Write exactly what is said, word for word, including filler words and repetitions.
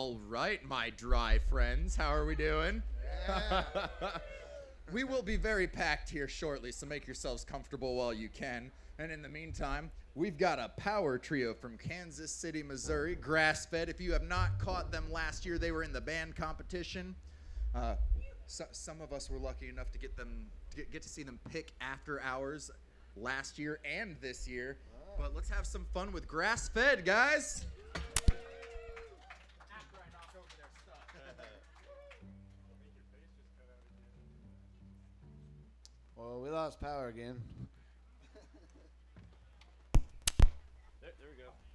All right, my dry friends, how are we doing? Yeah. We will be very packed here shortly, so make yourselves comfortable while you can. And in the meantime, we've got a power trio from Kansas City, Missouri, Grass-Fed. If you have not caught them last year, they were in the band competition. Uh, so, some of us were lucky enough to get them to get, get to see them pick after hours last year and this year. But let's have some fun with Grass-Fed, guys. After I knock over their stuff. Well, we lost power again.